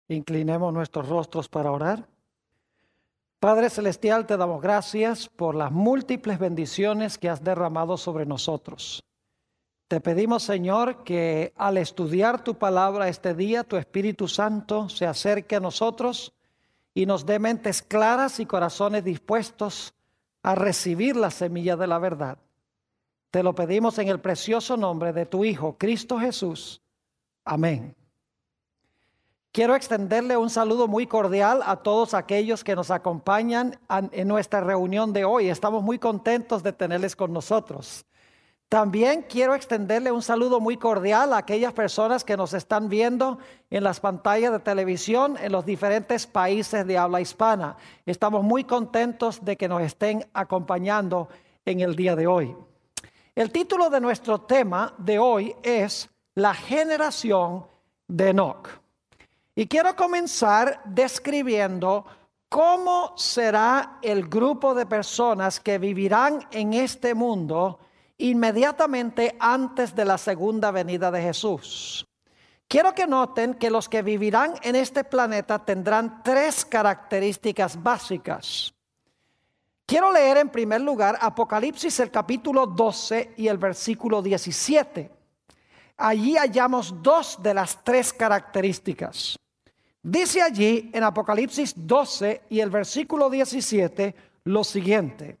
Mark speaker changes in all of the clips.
Speaker 1: Inclinemos nuestros rostros para orar. Padre Celestial, te damos gracias por las múltiples bendiciones que has derramado sobre nosotros. Te pedimos, Señor, que al estudiar tu palabra este día, tu Espíritu Santo se acerque a nosotros y nos dé mentes claras y corazones dispuestos a recibir la semilla de la verdad. Te lo pedimos en el precioso nombre de tu Hijo, Cristo Jesús. Amén. Quiero extenderle un saludo muy cordial a todos aquellos que nos acompañan en nuestra reunión de hoy. Estamos muy contentos de tenerles con nosotros. También quiero extenderle un saludo muy cordial a aquellas personas que nos están viendo en las pantallas de televisión en los diferentes países de habla hispana. Estamos muy contentos de que nos estén acompañando en el día de hoy. El título de nuestro tema de hoy es La generación de Enoc. Y quiero comenzar describiendo cómo será el grupo de personas que vivirán en este mundo inmediatamente antes de la segunda venida de Jesús. Quiero que noten que los que vivirán en este planeta tendrán tres características básicas. Quiero leer en primer lugar Apocalipsis el capítulo 12 y el versículo 17. Allí hallamos dos de las tres características. Dice allí en Apocalipsis 12 y el versículo 17 lo siguiente.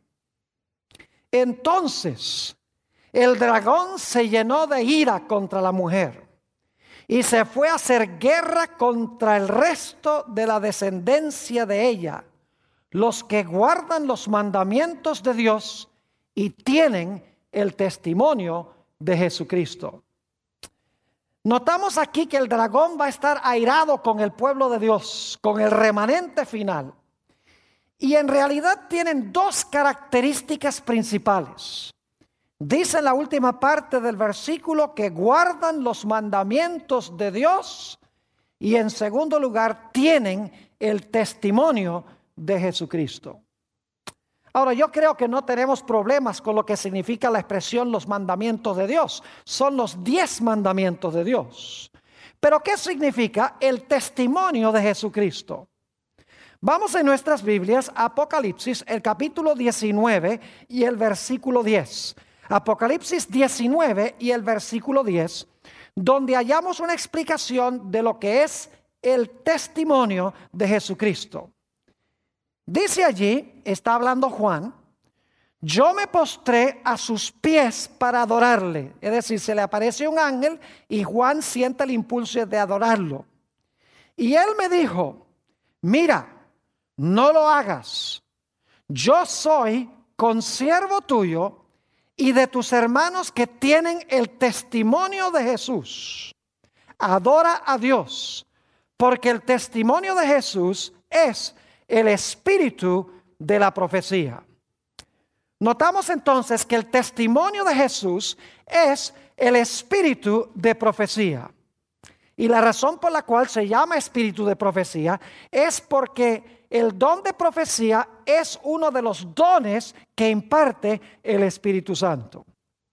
Speaker 1: Entonces el dragón se llenó de ira contra la mujer y se fue a hacer guerra contra el resto de la descendencia de ella, los que guardan los mandamientos de Dios y tienen el testimonio de Jesucristo. Notamos aquí que el dragón va a estar airado con el pueblo de Dios, con el remanente final. Y en realidad tienen dos características principales. Dice en la última parte del versículo que guardan los mandamientos de Dios y en segundo lugar tienen el testimonio de Jesucristo. Ahora, yo creo que no tenemos problemas con lo que significa la expresión los mandamientos de Dios. Son los 10 mandamientos de Dios. Pero ¿qué significa el testimonio de Jesucristo? Vamos en nuestras Biblias a Apocalipsis, el capítulo 19 y el versículo 10. Apocalipsis 19 y el versículo 10, donde hallamos una explicación de lo que es el testimonio de Jesucristo. Dice allí, está hablando Juan, yo me postré a sus pies para adorarle. Es decir, se le aparece un ángel y Juan siente el impulso de adorarlo. Y él me dijo, mira, no lo hagas. Yo soy consiervo tuyo y de tus hermanos que tienen el testimonio de Jesús. Adora a Dios, porque el testimonio de Jesús es el espíritu de la profecía. Notamos entonces que el testimonio de Jesús es el espíritu de profecía. Y la razón por la cual se llama espíritu de profecía es porque el don de profecía es uno de los dones que imparte el Espíritu Santo.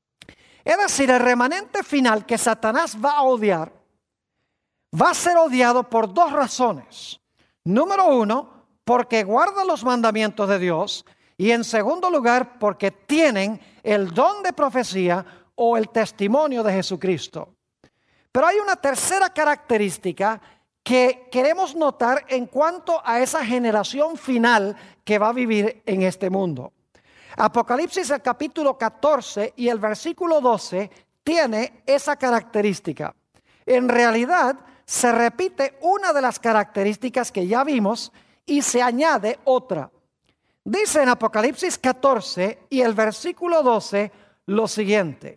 Speaker 1: Es decir, el remanente final que Satanás va a odiar va a ser odiado por dos razones. Número uno, porque guardan los mandamientos de Dios, y en segundo lugar, porque tienen el don de profecía o el testimonio de Jesucristo. Pero hay una tercera característica que queremos notar en cuanto a esa generación final que va a vivir en este mundo. Apocalipsis el capítulo 14 y el versículo 12 tiene esa característica. En realidad se repite una de las características que ya vimos y se añade otra. Dice en Apocalipsis 14 y el versículo 12 lo siguiente.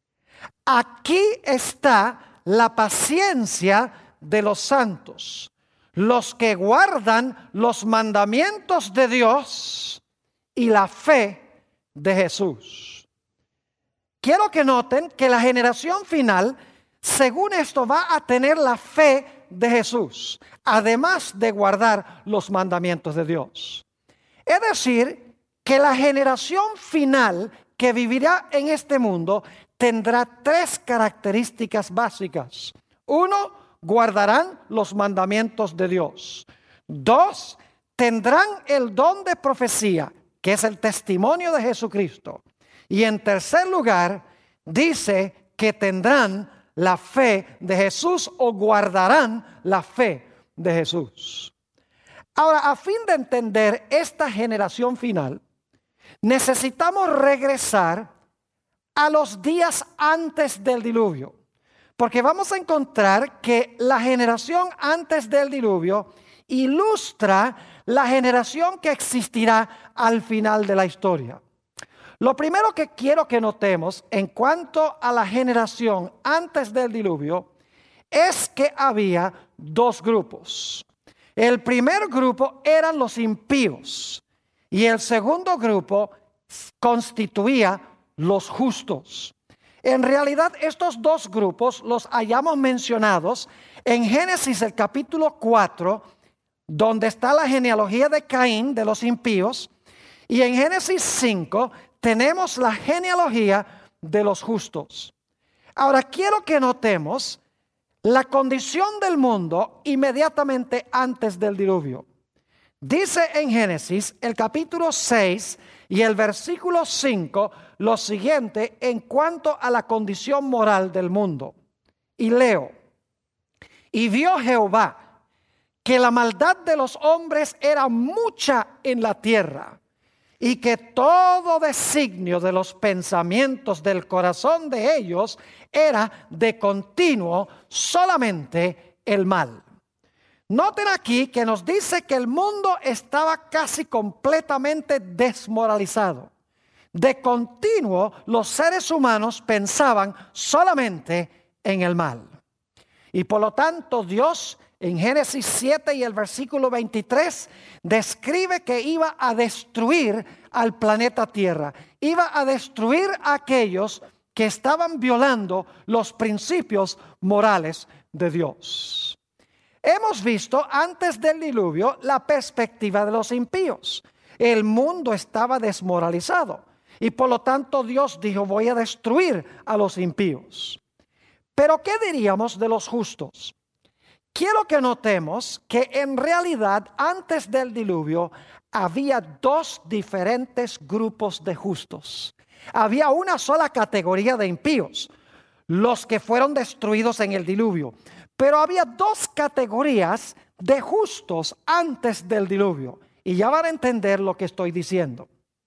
Speaker 1: Aquí está la paciencia de los santos, los que guardan los mandamientos de Dios y la fe de Jesús. Quiero que noten que la generación final, según esto, va a tener la fe de Jesús, además de guardar los mandamientos de Dios. Es decir, que la generación final que vivirá en este mundo tendrá tres características básicas. Uno, guardarán los mandamientos de Dios. 2, tendrán el don de profecía, que es el testimonio de Jesucristo. Y en tercer lugar, dice que tendrán la fe de Jesús o guardarán la fe de Jesús. Ahora, a fin de entender esta generación final, necesitamos regresar a los días antes del diluvio, porque vamos a encontrar que la generación antes del diluvio ilustra la generación que existirá al final de la historia. Lo primero que quiero que notemos en cuanto a la generación antes del diluvio es que había dos grupos. El primer grupo eran los impíos y el segundo grupo constituía los justos. En realidad estos dos grupos los hallamos mencionados en Génesis el capítulo 4, donde está la genealogía de Caín, de los impíos, y en Génesis 5 tenemos la genealogía de los justos. Ahora quiero que notemos la condición del mundo inmediatamente antes del diluvio. Dice en Génesis el capítulo 6 y el versículo 5 lo siguiente en cuanto a la condición moral del mundo. Y leo: y vio Jehová que la maldad de los hombres era mucha en la tierra, y que todo designio de los pensamientos del corazón de ellos era de continuo solamente el mal. Noten aquí que nos dice que el mundo estaba casi completamente desmoralizado. De continuo los seres humanos pensaban solamente en el mal. Y por lo tanto Dios en Génesis 7 y el versículo 23 describe que iba a destruir al planeta Tierra. Iba a destruir a aquellos que estaban violando los principios morales de Dios. Hemos visto antes del diluvio la perspectiva de los impíos. El mundo estaba desmoralizado y por lo tanto Dios dijo: voy a destruir a los impíos. Pero ¿qué diríamos de los justos? Quiero que notemos que en realidad antes del diluvio había dos diferentes grupos de justos. Había una sola categoría de impíos, los que fueron destruidos en el diluvio. Pero había dos categorías de justos antes del diluvio. Y ya van a entender lo que estoy diciendo.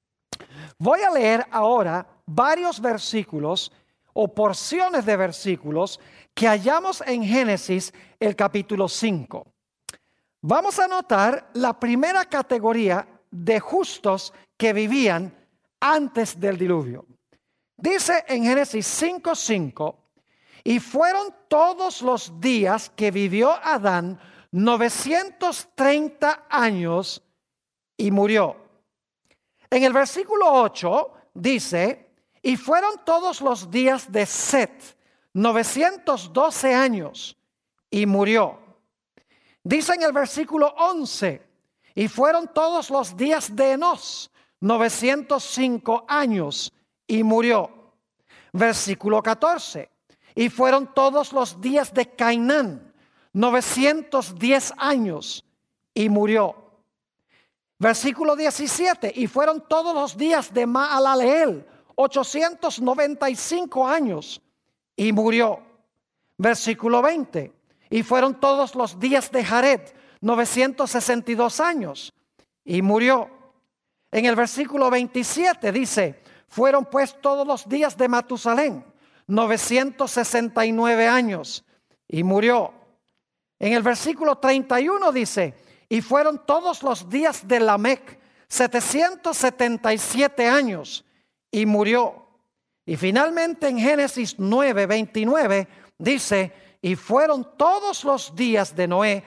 Speaker 1: Voy a leer ahora varios versículos o porciones de versículos que hallamos en Génesis el capítulo 5. Vamos a notar la primera categoría de justos que vivían antes del diluvio. Dice en Génesis 5:5: y fueron todos los días que vivió Adán 930 años y murió. En el versículo 8 dice: y fueron todos los días de Set 912 años y murió. Dice en el versículo 11: y fueron todos los días de Enos 905 años y murió. Versículo 14: y fueron todos los días de Cainán 910 años y murió. Versículo 17: y fueron todos los días de Maalaleel 895 años y murió. Versículo 20: y fueron todos los días de Jared 962 años y murió. En el versículo 27 dice: fueron pues todos los días de Matusalén 969 años y murió. En el versículo 31 dice: y fueron todos los días de Lamec 777 años y murió. Y finalmente en Génesis 9:29 dice: y fueron todos los días de Noé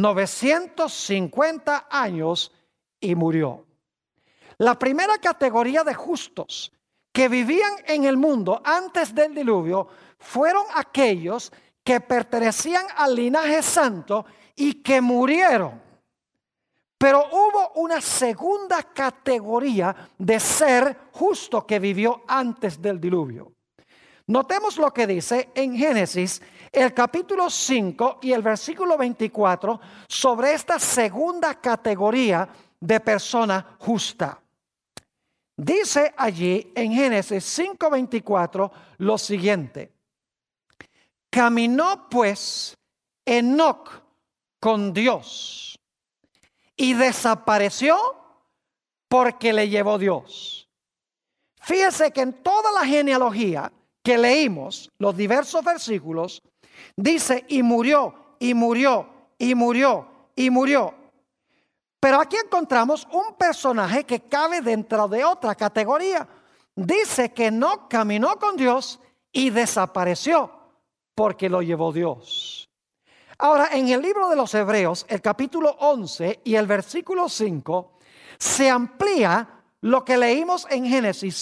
Speaker 1: 950 años y murió. La primera categoría de justos que vivían en el mundo antes del diluvio fueron aquellos que pertenecían al linaje santo y que murieron. Pero hubo una segunda categoría de ser justo que vivió antes del diluvio. Notemos lo que dice en Génesis, el capítulo 5 y el versículo 24 sobre esta segunda categoría de persona justa. Dice allí en Génesis 5:24 lo siguiente: caminó pues Enoc con Dios y desapareció porque le llevó Dios. Fíjese que en toda la genealogía que leímos, los diversos versículos, dice y murió, y murió, y murió, y murió. Pero aquí encontramos un personaje que cabe dentro de otra categoría. Dice que no caminó con Dios y desapareció porque lo llevó Dios. Ahora, en el libro de los Hebreos, el capítulo 11 y el versículo 5, se amplía lo que leímos en Génesis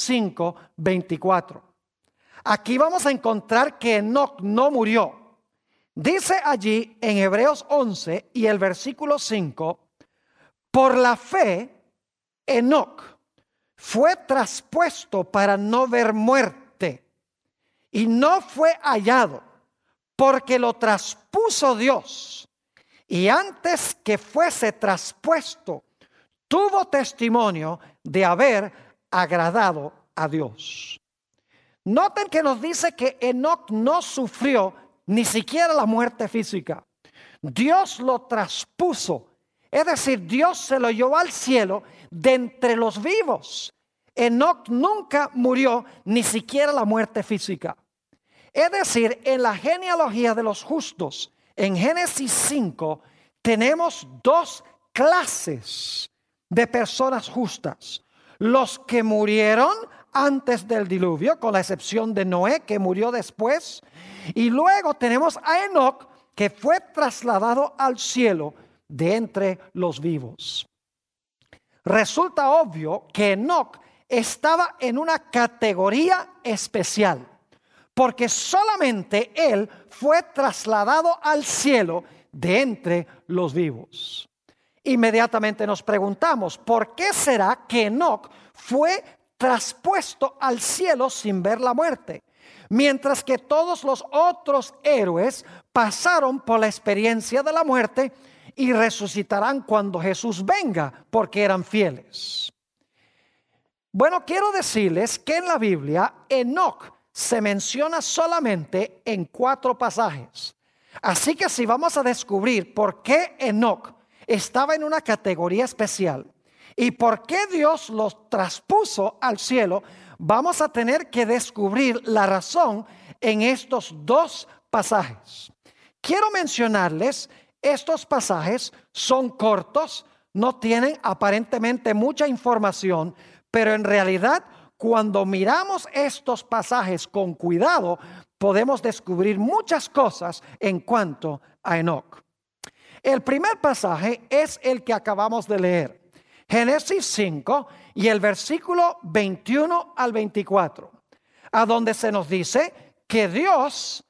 Speaker 1: 5:24. Aquí vamos a encontrar que Enoc no murió. Dice allí en Hebreos 11 y el versículo 5: por la fe, Enoc fue traspuesto para no ver muerte y no fue hallado porque lo traspuso Dios. Y antes que fuese traspuesto, tuvo testimonio de haber agradado a Dios. Noten que nos dice que Enoc no sufrió ni siquiera la muerte física. Dios lo traspuso. Es decir, Dios se lo llevó al cielo de entre los vivos. Enoc nunca murió, ni siquiera la muerte física. Es decir, en la genealogía de los justos, en Génesis 5, tenemos dos clases de personas justas. Los que murieron antes del diluvio, con la excepción de Noé, que murió después. Y luego tenemos a Enoc, que fue trasladado al cielo de entre los vivos. Resulta obvio que Enoc estaba en una categoría especial, porque solamente él fue trasladado al cielo de entre los vivos. Inmediatamente nos preguntamos, ¿por qué será que Enoc fue traspuesto al cielo sin ver la muerte? Mientras que todos los otros héroes pasaron por la experiencia de la muerte y resucitarán cuando Jesús venga, porque eran fieles. Bueno, quiero decirles que en la Biblia Enoc se menciona solamente en 4 pasajes. Así que si vamos a descubrir por qué Enoc estaba en una categoría especial y por qué Dios los traspuso al cielo, vamos a tener que descubrir la razón en estos 2 pasajes. Quiero mencionarles, estos pasajes son cortos, no tienen aparentemente mucha información, pero en realidad cuando miramos estos pasajes con cuidado, podemos descubrir muchas cosas en cuanto a Enoc. El primer pasaje es el que acabamos de leer, Génesis 5 y el versículo 21 al 24, a donde se nos dice que Dios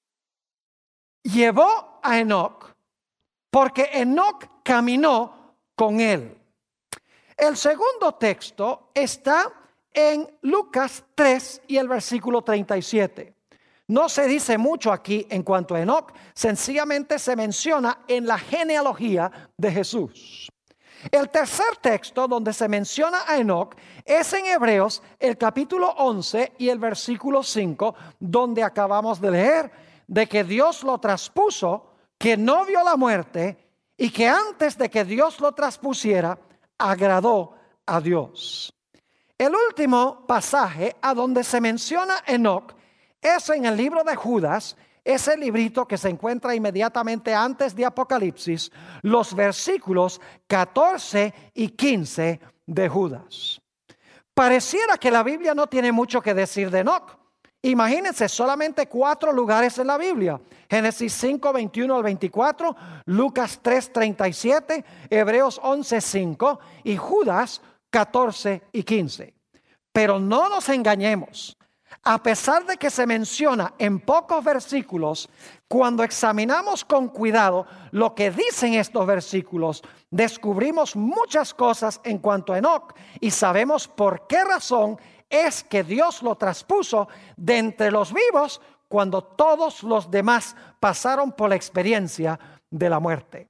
Speaker 1: llevó a Enoc porque Enoc caminó con él. El segundo texto está en Lucas 3 y el versículo 37. No se dice mucho aquí en cuanto a Enoc, sencillamente se menciona en la genealogía de Jesús. El tercer texto donde se menciona a Enoc es en Hebreos, el capítulo 11 y el versículo 5, donde acabamos de leer de que Dios lo traspuso, que no vio la muerte y que antes de que Dios lo traspusiera, agradó a Dios. El último pasaje a donde se menciona Enoc es en el libro de Judas, ese librito que se encuentra inmediatamente antes de Apocalipsis, los versículos 14 y 15 de Judas. Pareciera que la Biblia no tiene mucho que decir de Enoc. Imagínense, solamente 4 lugares en la Biblia: Génesis 5, 21 al 24, Lucas 3, 37, Hebreos 11, 5 y Judas 14 y 15. Pero no nos engañemos. A pesar de que se menciona en pocos versículos, cuando examinamos con cuidado lo que dicen estos versículos, descubrimos muchas cosas en cuanto a Enoc y sabemos por qué razón es que Dios lo traspuso de entre los vivos cuando todos los demás pasaron por la experiencia de la muerte.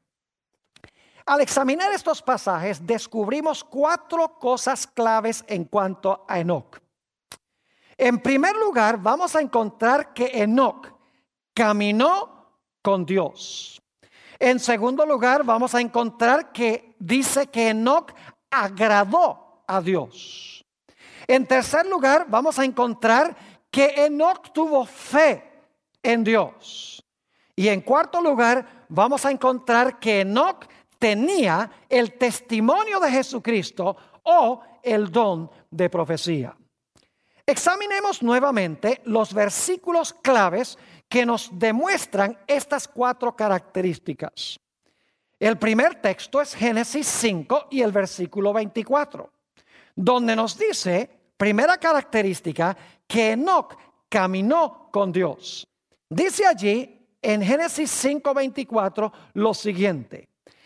Speaker 1: Al examinar estos pasajes, descubrimos 4 cosas claves en cuanto a Enoc. En primer lugar, vamos a encontrar que Enoc caminó con Dios. En segundo lugar, vamos a encontrar que dice que Enoc agradó a Dios. En tercer lugar, vamos a encontrar que Enoc tuvo fe en Dios. Y en cuarto lugar, vamos a encontrar que Enoc tenía el testimonio de Jesucristo o el don de profecía. Examinemos nuevamente los versículos claves que nos demuestran estas 4 características. El primer texto es Génesis 5 y el versículo 24, donde nos dice, primera característica, que Enoc caminó con Dios. Dice allí en Génesis 5:24 lo siguiente: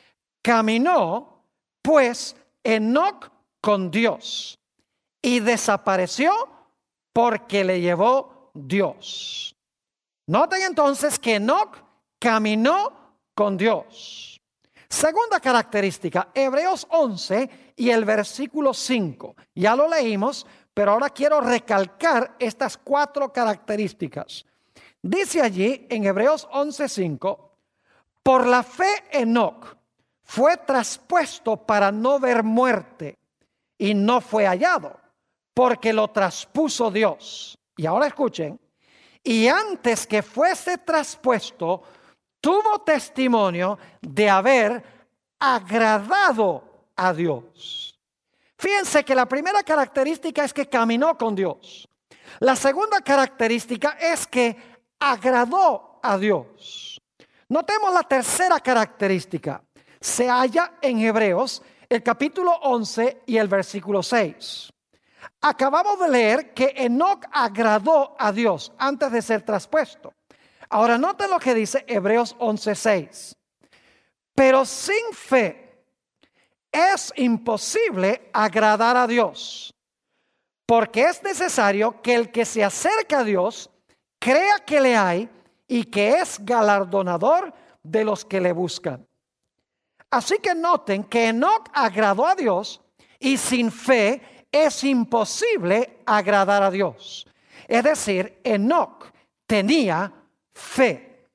Speaker 1: caminó pues Enoc con Dios y desapareció porque le llevó Dios. Noten entonces que Enoc caminó con Dios. Segunda característica, Hebreos 11 y el versículo 5. Ya lo leímos, pero ahora quiero recalcar estas 4 características. Dice allí en Hebreos 11:5, por la fe Enoc fue traspuesto para no ver muerte y no fue hallado, porque lo traspuso Dios. Y ahora escuchen, y antes que fuese traspuesto, tuvo testimonio de haber agradado a Dios. Fíjense que la primera característica es que caminó con Dios. La segunda característica es que agradó a Dios. Notemos la tercera característica. Se halla en Hebreos, el capítulo 11 y el versículo 6. Acabamos de leer que Enoc agradó a Dios antes de ser traspuesto. Ahora noten lo que dice Hebreos 11:6. Pero sin fe es imposible agradar a Dios, porque es necesario que el que se acerca a Dios crea que le hay y que es galardonador de los que le buscan. Así que noten que Enoc agradó a Dios y sin fe es imposible agradar a Dios. Es decir, Enoc tenía fe.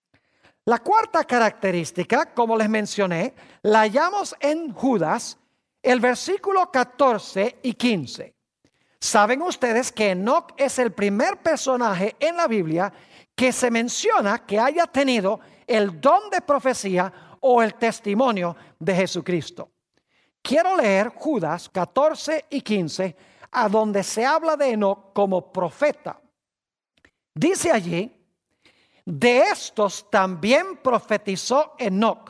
Speaker 1: La cuarta característica, como les mencioné, la hallamos en Judas, el versículo 14 y 15. Saben ustedes que Enoc es el primer personaje en la Biblia que se menciona que haya tenido el don de profecía o el testimonio de Jesucristo. Quiero leer Judas 14 y 15, a donde se habla de Enoc como profeta. Dice allí, de estos también profetizó Enoc,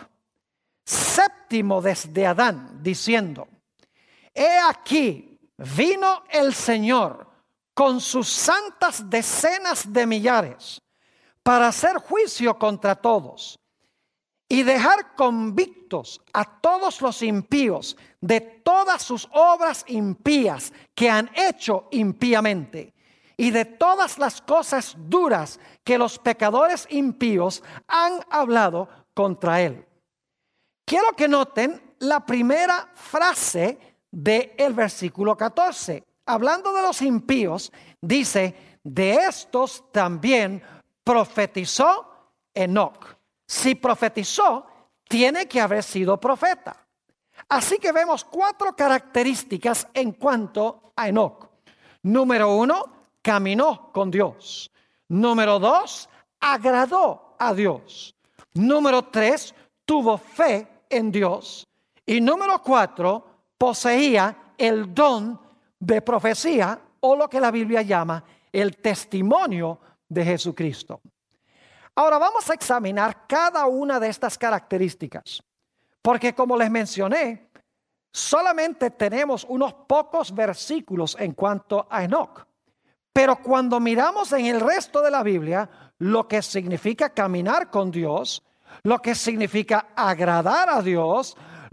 Speaker 1: séptimo desde Adán, diciendo, he aquí, vino el Señor con sus santas decenas de millares para hacer juicio contra todos y dejar convictos a todos los impíos de todas sus obras impías que han hecho impíamente y de todas las cosas duras que los pecadores impíos han hablado contra él. Quiero que noten la primera frase del versículo 14. Hablando de los impíos, dice, de estos también profetizó Enoc. Si profetizó, tiene que haber sido profeta. Así que vemos 4 características en cuanto a Enoc. Número 1, caminó con Dios. Número 2, agradó a Dios. Número 3, tuvo fe en Dios. Y número 4, poseía el don de profecía, o lo que la Biblia llama el testimonio de Jesucristo. Ahora vamos a examinar cada una de estas características, porque como les mencioné, solamente tenemos unos pocos versículos en cuanto a Enoc. Pero cuando miramos en el resto de la Biblia, lo que significa caminar con Dios, lo que significa agradar a Dios,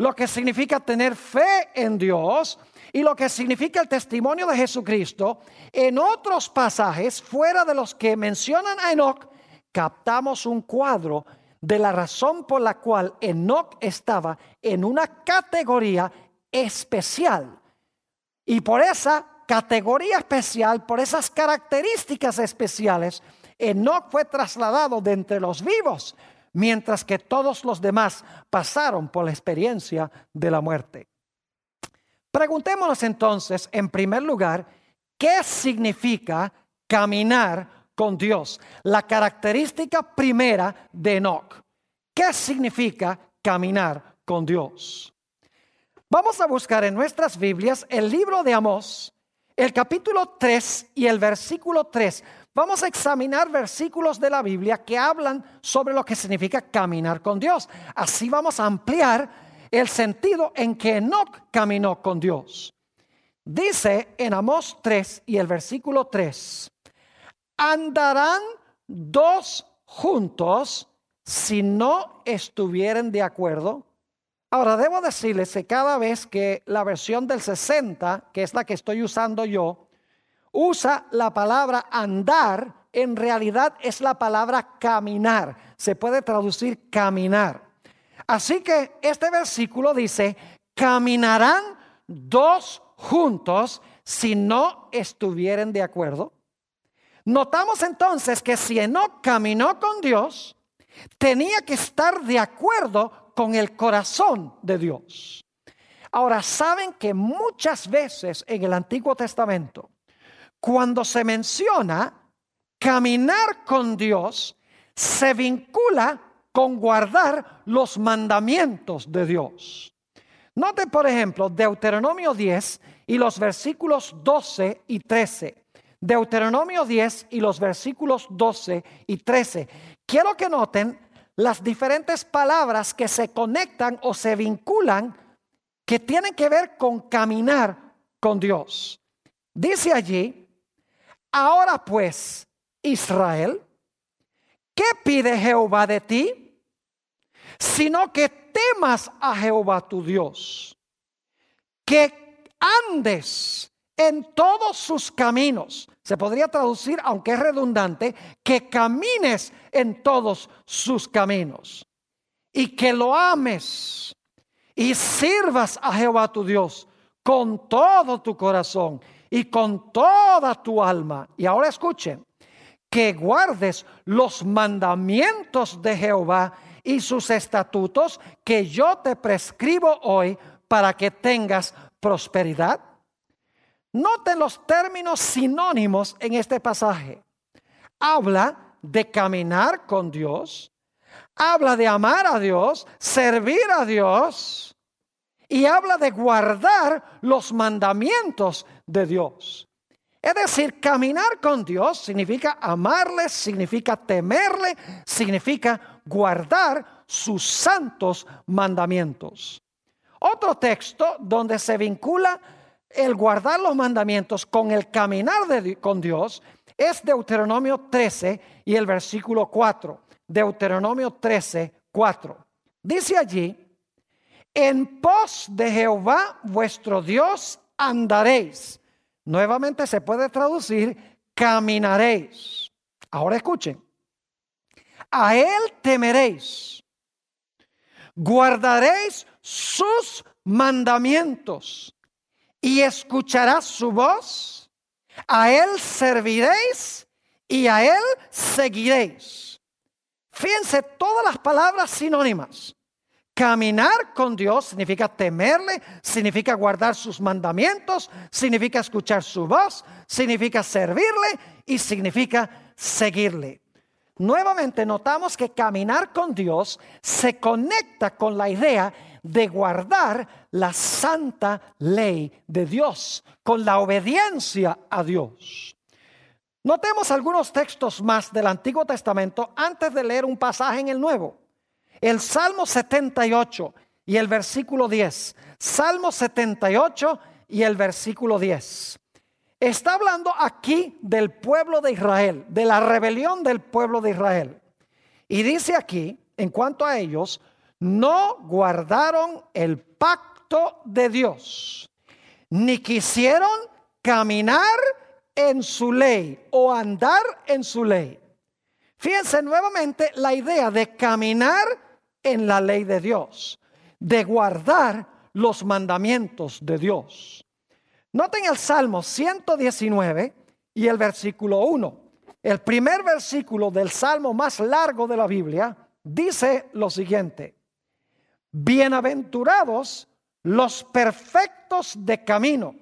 Speaker 1: lo que significa tener fe en Dios y lo que significa el testimonio de Jesucristo, en otros pasajes fuera de los que mencionan a Enoc, captamos un cuadro de la razón por la cual Enoc estaba en una categoría especial. Y por esa categoría especial, por esas características especiales, Enoc fue trasladado de entre los vivos, mientras que todos los demás pasaron por la experiencia de la muerte. Preguntémonos entonces, en primer lugar, ¿qué significa caminar con Dios? La característica primera de Enoc. ¿Qué significa caminar con Dios? Vamos a buscar en nuestras Biblias el libro de Amós, el capítulo 3 y el versículo 3. Vamos a examinar versículos de la Biblia que hablan sobre lo que significa caminar con Dios. Así vamos a ampliar el sentido en que Enoc caminó con Dios. Dice en Amós 3 y el versículo 3: ¿andarán dos juntos si no estuvieren de acuerdo? Ahora, debo decirles que cada vez que la versión del 60, que es la que estoy usando yo, usa la palabra andar, en realidad es la palabra caminar. Se puede traducir caminar. Así que este versículo dice: ¿caminarán dos juntos si no estuvieren de acuerdo? Notamos entonces que si Enoc caminó con Dios, tenía que estar de acuerdo con el corazón de Dios. Ahora, saben que muchas veces en el Antiguo Testamento, cuando se menciona caminar con Dios, se vincula con guardar los mandamientos de Dios. Note, por ejemplo, Deuteronomio 10 y los versículos 12 y 13. Deuteronomio 10 y los versículos 12 y 13. Quiero que noten las diferentes palabras que se conectan o se vinculan, que tienen que ver con caminar con Dios. Dice allí: ahora pues, Israel, ¿qué pide Jehová de ti? Sino que temas a Jehová tu Dios, que andes en todos sus caminos. Se podría traducir, aunque es redundante, que camines en todos sus caminos, y que lo ames y sirvas a Jehová tu Dios con todo tu corazón y con toda tu alma. Y ahora escuchen: que guardes los mandamientos de Jehová y sus estatutos que yo te prescribo hoy, para que tengas prosperidad. Noten los términos sinónimos en este pasaje. Habla de caminar con Dios, habla de amar a Dios, servir a Dios, y habla de guardar los mandamientos de Dios. Es decir, caminar con Dios significa amarle, significa temerle, significa guardar sus santos mandamientos. Otro texto donde se vincula el guardar los mandamientos con el caminar con Dios es Deuteronomio 13 y el versículo 4. Deuteronomio 13, 4. Dice allí: en pos de Jehová vuestro Dios andaréis. Nuevamente se puede traducir caminaréis. Ahora escuchen: a él temeréis, guardaréis sus mandamientos y escucharás su voz. A él serviréis y a él seguiréis. Fíjense todas las palabras sinónimas. Caminar con Dios significa temerle, significa guardar sus mandamientos, significa escuchar su voz, significa servirle y significa seguirle. Nuevamente notamos que caminar con Dios se conecta con la idea de guardar la santa ley de Dios, con la obediencia a Dios. Notemos algunos textos más del Antiguo Testamento antes de leer un pasaje en el Nuevo. El Salmo 78 y el versículo 10. Salmo 78 y el versículo 10. Está hablando aquí del pueblo de Israel, de la rebelión del pueblo de Israel. Y dice aquí, en cuanto a ellos: no guardaron el pacto de Dios, ni quisieron caminar en su ley o andar en su ley. Fíjense nuevamente la idea de caminar en la ley de Dios, de guardar los mandamientos de Dios. Noten el Salmo 119 y el versículo 1. El primer versículo del Salmo más largo de la Biblia dice lo siguiente: bienaventurados los perfectos de camino,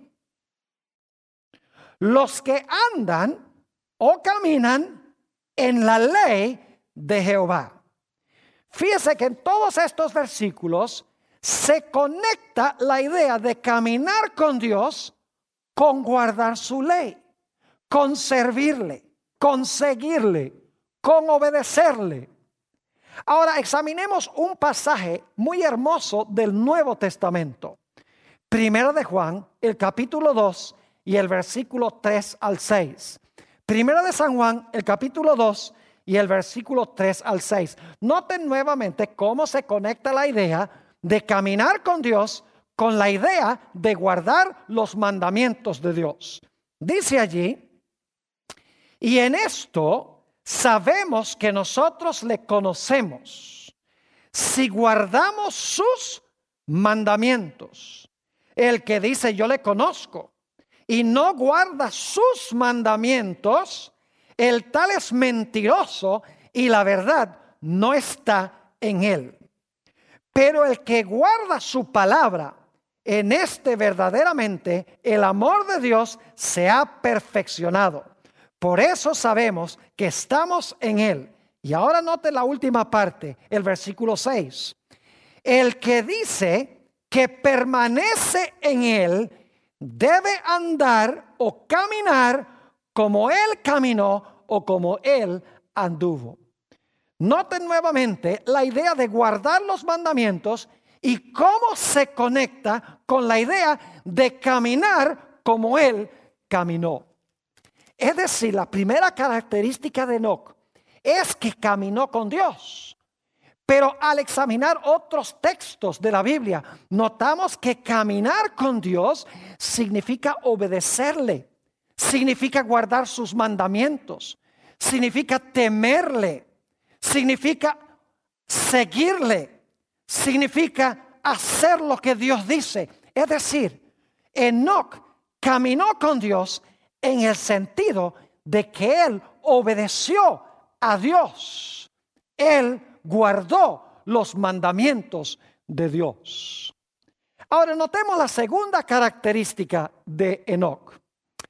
Speaker 1: los que andan o caminan en la ley de Jehová. Fíjese que en todos estos versículos se conecta la idea de caminar con Dios con guardar su ley, con servirle, con seguirle, con obedecerle. Ahora examinemos un pasaje muy hermoso del Nuevo Testamento. Primera de Juan, el capítulo 2 y el versículo 3 al 6. Primera de San Juan, el capítulo 2 y el versículo 3 al 6. Noten nuevamente cómo se conecta la idea de caminar con Dios con la idea de guardar los mandamientos de Dios. Dice allí: y en esto sabemos que nosotros le conocemos, si guardamos sus mandamientos. El que dice yo le conozco y no guarda sus mandamientos, el tal es mentiroso y la verdad no está en él. Pero el que guarda su palabra, en este verdaderamente el amor de Dios se ha perfeccionado. Por eso sabemos que estamos en él. Y ahora note la última parte, el versículo 6. El que dice que permanece en él debe andar o caminar como él caminó o como él anduvo. Noten nuevamente la idea de guardar los mandamientos y cómo se conecta con la idea de caminar como él caminó. Es decir, la primera característica de Enoc es que caminó con Dios. Pero al examinar otros textos de la Biblia, notamos que caminar con Dios significa obedecerle, significa guardar sus mandamientos, significa temerle, significa seguirle, significa hacer lo que Dios dice. Es decir, Enoc caminó con Dios en el sentido de que él obedeció a Dios. Él guardó los mandamientos de Dios. Ahora notemos la segunda característica de Enoc.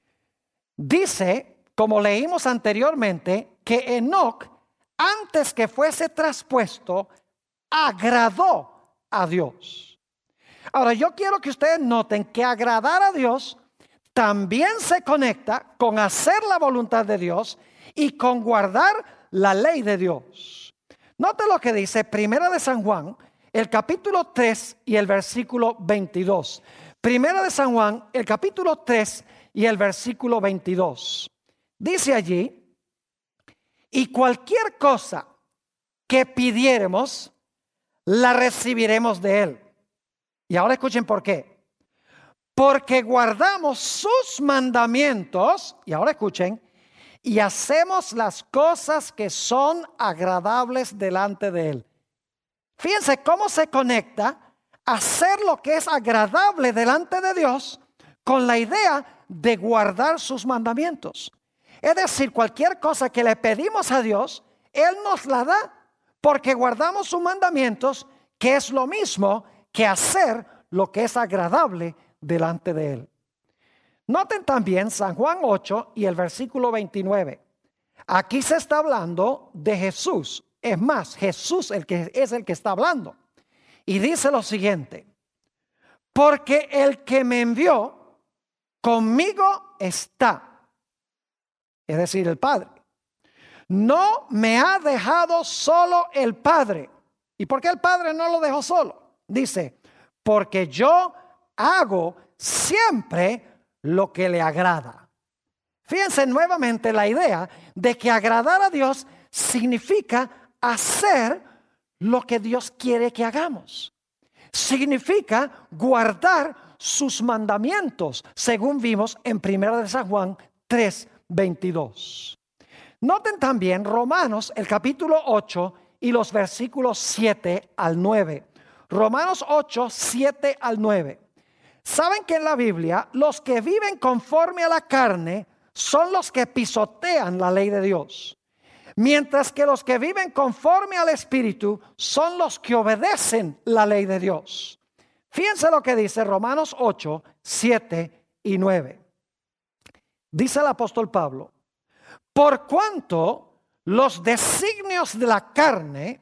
Speaker 1: Dice, como leímos anteriormente, que Enoc, antes que fuese traspuesto, agradó a Dios. Ahora yo quiero que ustedes noten que agradar a Dios también se conecta con hacer la voluntad de Dios y con guardar la ley de Dios. Note lo que dice Primera de San Juan, el capítulo 3 y el versículo 22. Primera de San Juan, el capítulo 3 y el versículo 22. Dice allí: y cualquier cosa que pidiéremos, la recibiremos de él. Y ahora escuchen por qué. Porque guardamos sus mandamientos, y ahora escuchen, y hacemos las cosas que son agradables delante de él. Fíjense cómo se conecta hacer lo que es agradable delante de Dios con la idea de guardar sus mandamientos. Es decir, cualquier cosa que le pedimos a Dios, Él nos la da, porque guardamos sus mandamientos, que es lo mismo que hacer lo que es agradable delante de Él. Noten también San Juan 8 y el versículo 29. Aquí se está hablando de Jesús. Es más, Jesús es el que está hablando. Y dice lo siguiente: porque el que me envió conmigo está, es decir, el Padre. No me ha dejado solo el Padre. ¿Y por qué el Padre no lo dejó solo? Dice, porque yo hago siempre lo que le agrada. Fíjense nuevamente la idea de que agradar a Dios significa hacer lo que Dios quiere que hagamos. Significa guardar sus mandamientos, según vimos en 1 de San Juan 3:22. Noten también Romanos, el capítulo 8 y los versículos 7 al 9. Romanos 8, 7 al 9. Saben que en la Biblia los que viven conforme a la carne son los que pisotean la ley de Dios, mientras que los que viven conforme al Espíritu son los que obedecen la ley de Dios. Fíjense lo que dice Romanos 8, 7 y 9. Dice el apóstol Pablo: por cuanto los designios de la carne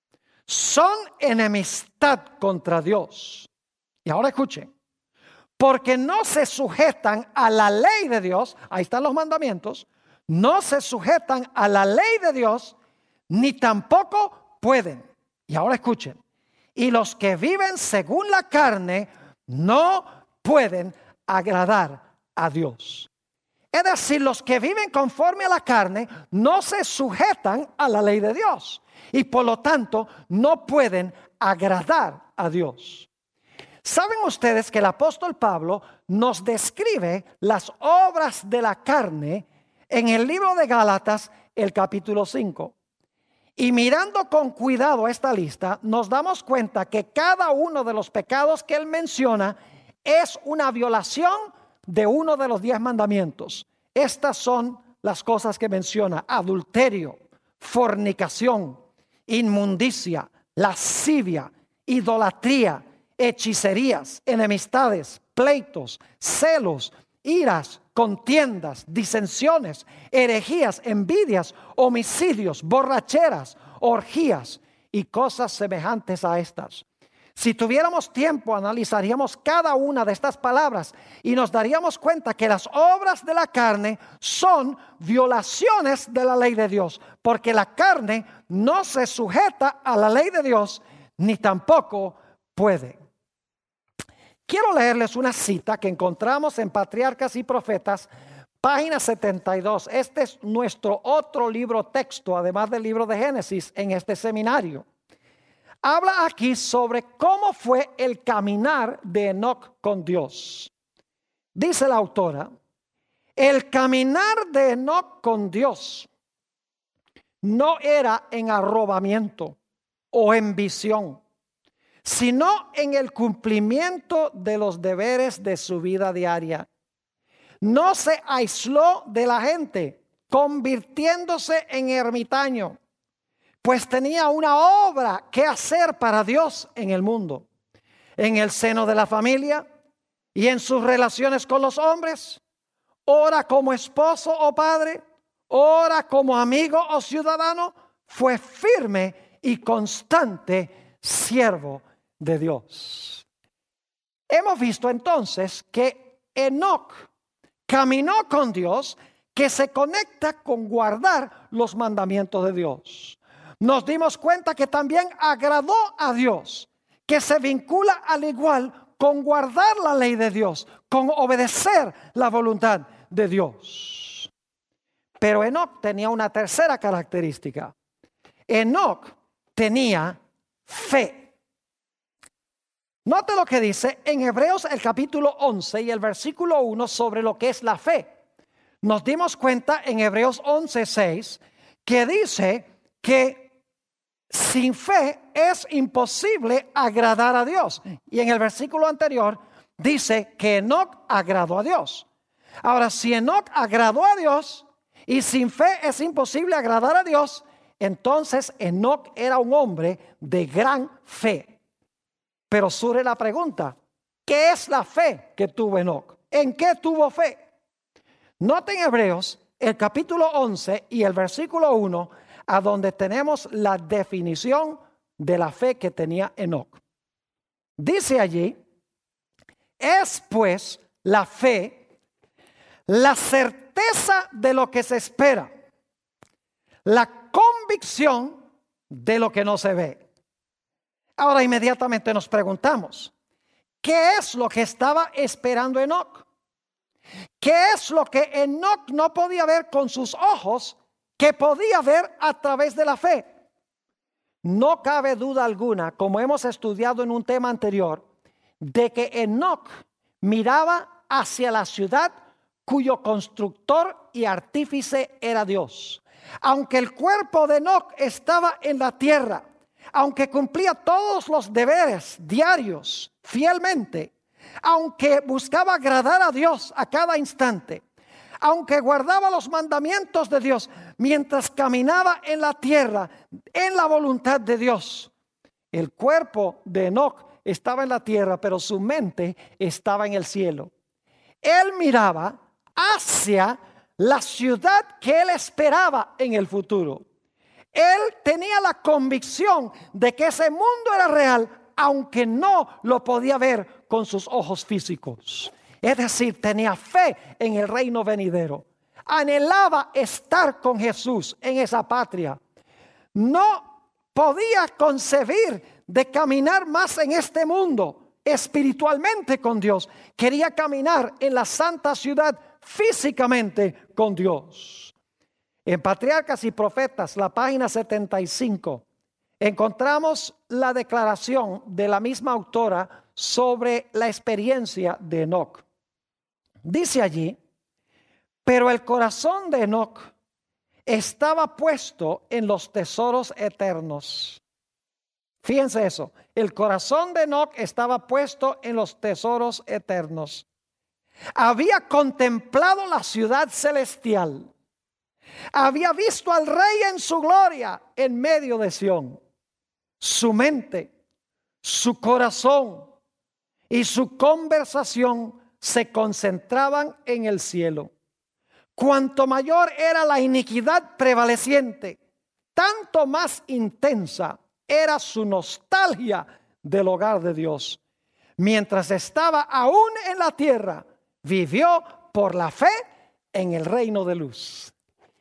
Speaker 1: son enemistad contra Dios. Y ahora escuchen: porque no se sujetan a la ley de Dios, ahí están los mandamientos, no se sujetan a la ley de Dios, ni tampoco pueden. Y ahora escuchen: y los que viven según la carne no pueden agradar a Dios. Es decir, los que viven conforme a la carne no se sujetan a la ley de Dios y por lo tanto no pueden agradar a Dios. ¿Saben ustedes que el apóstol Pablo nos describe las obras de la carne en el libro de Gálatas, el capítulo 5? Y mirando con cuidado esta lista, nos damos cuenta que cada uno de los pecados que él menciona es una violación de uno de los 10 mandamientos. Estas son las cosas que menciona: adulterio, fornicación, inmundicia, lascivia, idolatría, hechicerías, enemistades, pleitos, celos, iras, contiendas, disensiones, herejías, envidias, homicidios, borracheras, orgías y cosas semejantes a estas. Si tuviéramos tiempo, analizaríamos cada una de estas palabras y nos daríamos cuenta que las obras de la carne son violaciones de la ley de Dios, porque la carne no se sujeta a la ley de Dios, ni tampoco puede. Quiero leerles una cita que encontramos en Patriarcas y Profetas, página 72. Este es nuestro otro libro texto, además del libro de Génesis, en este seminario. Habla aquí sobre cómo fue el caminar de Enoc con Dios. Dice la autora: el caminar de Enoc con Dios no era en arrobamiento o en visión, sino en el cumplimiento de los deberes de su vida diaria. No se aisló de la gente, convirtiéndose en ermitaño, pues tenía una obra que hacer para Dios en el mundo, en el seno de la familia y en sus relaciones con los hombres, ora como esposo o padre, ora como amigo o ciudadano. Fue firme y constante siervo de Dios. Hemos visto entonces que Enoc caminó con Dios, que se conecta con guardar los mandamientos de Dios. Nos dimos cuenta que también agradó a Dios, que se vincula al igual con guardar la ley de Dios, con obedecer la voluntad de Dios. Pero Enoc tenía una tercera característica. Enoc tenía fe. Note lo que dice en Hebreos el capítulo 11 y el versículo 1 sobre lo que es la fe. Nos dimos cuenta en Hebreos 11:6 que dice que sin fe es imposible agradar a Dios. Y en el versículo anterior dice que Enoc agradó a Dios. Ahora, si Enoc agradó a Dios y sin fe es imposible agradar a Dios, entonces Enoc era un hombre de gran fe. Pero surge la pregunta: ¿qué es la fe que tuvo Enoc? ¿En qué tuvo fe? Noten Hebreos el capítulo 11 y el versículo 1, a donde tenemos la definición de la fe que tenía Enoc. Dice allí: es pues la fe la certeza de lo que se espera, la convicción de lo que no se ve. Ahora inmediatamente nos preguntamos: ¿qué es lo que estaba esperando Enoc? ¿Qué es lo que Enoc no podía ver con sus ojos, que podía ver a través de la fe? no cabe duda alguna, como hemos estudiado en un tema anterior, de que Enoc miraba hacia la ciudad cuyo constructor y artífice era Dios. Aunque el cuerpo de Enoc estaba en la tierra, aunque cumplía todos los deberes diarios fielmente, aunque buscaba agradar a Dios a cada instante, aunque guardaba los mandamientos de Dios mientras caminaba en la tierra, en la voluntad de Dios, el cuerpo de Enoc estaba en la tierra, pero su mente estaba en el cielo. Él miraba hacia la ciudad que él esperaba en el futuro. Él tenía la convicción de que ese mundo era real, aunque no lo podía ver con sus ojos físicos. Es decir, tenía fe en el reino venidero. Anhelaba estar con Jesús en esa patria. No podía concebir de caminar más en este mundo espiritualmente con Dios. Quería caminar en la santa ciudad físicamente con Dios. En Patriarcas y Profetas, la página 75, encontramos la declaración de la misma autora sobre la experiencia de Enoc. Dice allí: pero el corazón de Enoc estaba puesto en los tesoros eternos. Fíjense eso, el corazón de Enoc estaba puesto en los tesoros eternos. Había contemplado la ciudad celestial. Había visto al Rey en su gloria en medio de Sión. Su mente, su corazón y su conversación se concentraban en el cielo. Cuanto mayor era la iniquidad prevaleciente, tanto más intensa era su nostalgia del hogar de Dios. Mientras estaba aún en la tierra, vivió por la fe en el reino de luz.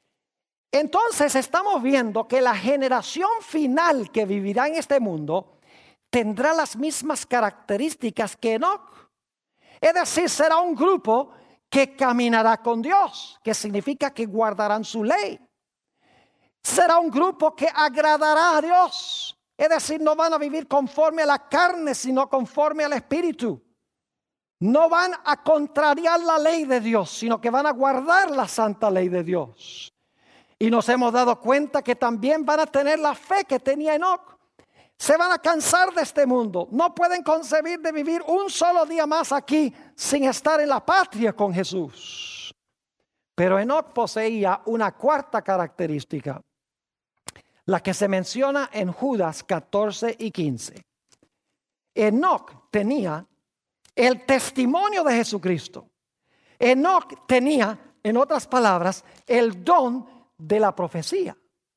Speaker 1: Entonces estamos viendo que la generación final que vivirá en este mundo tendrá las mismas características que Enoc. Es decir, será un grupo que caminará con Dios, que significa que guardarán su ley. Será un grupo que agradará a Dios. Es decir, no van a vivir conforme a la carne, sino conforme al Espíritu. No van a contrariar la ley de Dios, sino que van a guardar la santa ley de Dios. Y nos hemos dado cuenta que también van a tener la fe que tenía Enoc. Se van a cansar de este mundo. No pueden concebir de vivir un solo día más aquí sin estar en la patria con Jesús. Pero Enoc poseía una cuarta característica, la que se menciona en Judas 14 y 15. Enoc tenía el testimonio de Jesucristo. Enoc tenía, en otras palabras, el don de la profecía.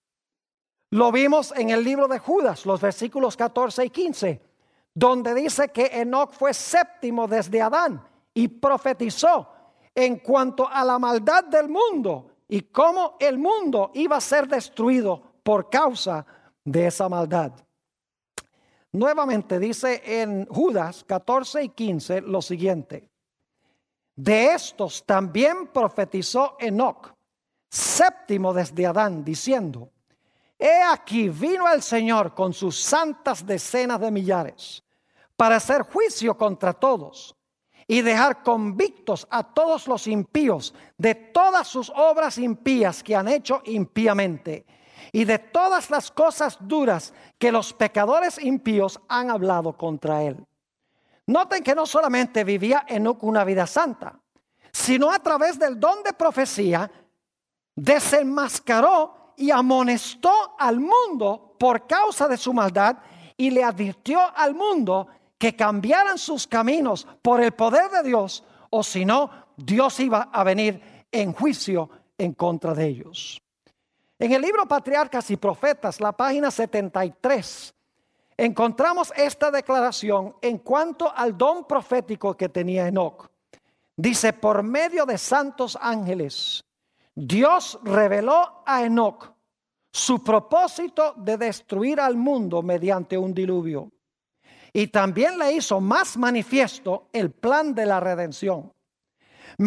Speaker 1: Lo vimos en el libro de Judas, los versículos 14 y 15, donde dice que Enoc fue séptimo desde Adán y profetizó en cuanto a la maldad del mundo y cómo el mundo iba a ser destruido por causa de esa maldad. Nuevamente dice en Judas 14 y 15 lo siguiente: de estos también profetizó Enoc, séptimo desde Adán, diciendo: he aquí vino el Señor con sus santas decenas de millares para hacer juicio contra todos y dejar convictos a todos los impíos de todas sus obras impías que han hecho impíamente y de todas las cosas duras que los pecadores impíos han hablado contra él. Noten que no solamente vivía Enoc una vida santa, sino a través del don de profecía desenmascaró y amonestó al mundo por causa de su maldad y le advirtió al mundo que cambiaran sus caminos por el poder de Dios, o si no, Dios iba a venir en juicio en contra de ellos. En el libro Patriarcas y Profetas, la página 73, encontramos esta declaración en cuanto al don profético que tenía Enoc. Dice: por medio de santos ángeles, Dios reveló a Enoc su propósito de destruir al mundo mediante un diluvio. Y también le hizo más manifiesto el plan de la redención.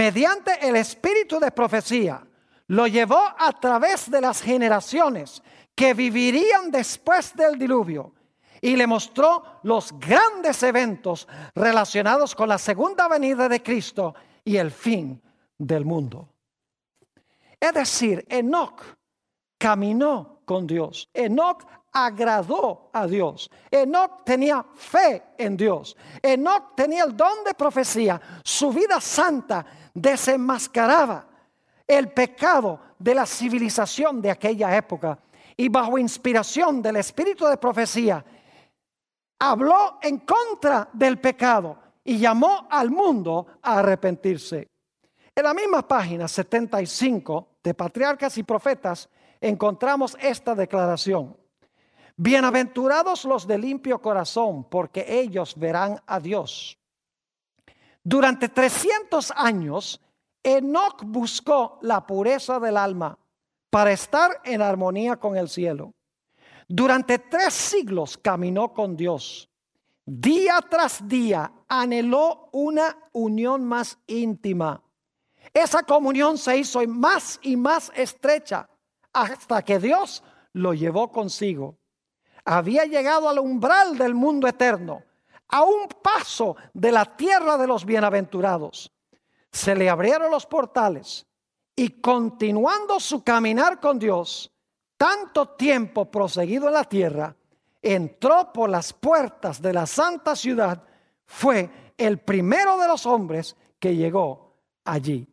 Speaker 1: Mediante el espíritu de profecía, lo llevó a través de las generaciones, que vivirían después del diluvio y le mostró los grandes eventos relacionados con la segunda venida de Cristo y el fin del mundo. Es decir, Enoc caminó con Dios. Enoc agradó a Dios. Enoc tenía fe en Dios. Enoc tenía el don de profecía. Su vida santa desenmascaraba el pecado de la civilización de aquella época. Y bajo inspiración del espíritu de profecía, habló en contra del pecado y llamó al mundo a arrepentirse. En la misma página 75 de Patriarcas y Profetas encontramos esta declaración: bienaventurados los de limpio corazón, porque ellos verán a Dios. Durante 300 años, Enoc buscó la pureza del alma para estar en armonía con el cielo. Durante 3 siglos caminó con Dios. Día tras día anheló una unión más íntima. Esa comunión se hizo más y más estrecha hasta que Dios lo llevó consigo. Había llegado al umbral del mundo eterno, a un paso de la tierra de los bienaventurados. Se le abrieron los portales y, continuando su caminar con Dios, tanto tiempo proseguido en la tierra, entró por las puertas de la santa ciudad. Fue el primero de los hombres que llegó allí.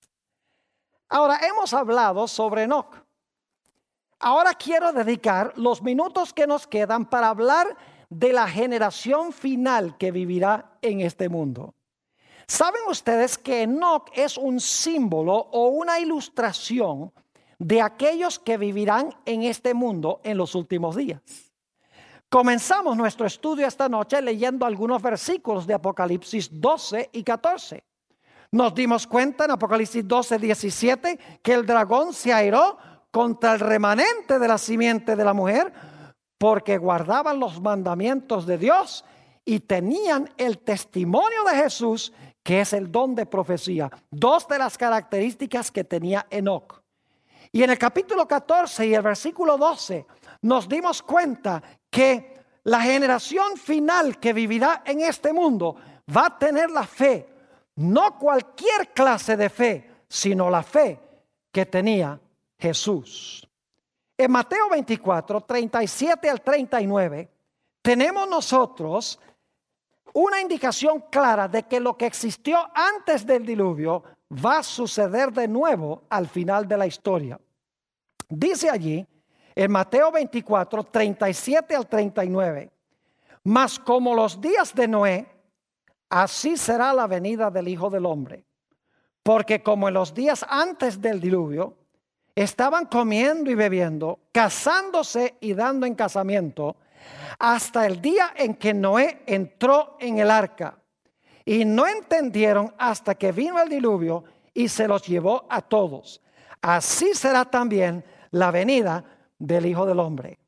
Speaker 1: Ahora hemos hablado sobre Enoc. Ahora quiero dedicar los minutos que nos quedan para hablar de la generación final que vivirá en este mundo. ¿Saben ustedes que Enoc es un símbolo o una ilustración de aquellos que vivirán en este mundo en los últimos días? Comenzamos nuestro estudio esta noche leyendo algunos versículos de Apocalipsis 12 y 14. Nos dimos cuenta en Apocalipsis 12, 17 que el dragón se airó contra el remanente de la simiente de la mujer, porque guardaban los mandamientos de Dios y tenían el testimonio de Jesús, que es el don de profecía. 2 de las características que tenía Enoc. Y en el capítulo 14 y el versículo 12 nos dimos cuenta que la generación final que vivirá en este mundo va a tener la fe, no cualquier clase de fe, sino la fe que tenía Jesús. En Mateo 24, 37 al 39, tenemos nosotros una indicación clara de que lo que existió antes del diluvio va a suceder de nuevo al final de la historia. Dice allí, en Mateo 24, 37 al 39, mas como los días de Noé, así será la venida del Hijo del Hombre. Porque como en los días antes del diluvio, estaban comiendo y bebiendo, casándose y dando en casamiento, hasta el día en que Noé entró en el arca. Y no entendieron hasta que vino el diluvio y se los llevó a todos. Así será también la venida del Hijo del Hombre.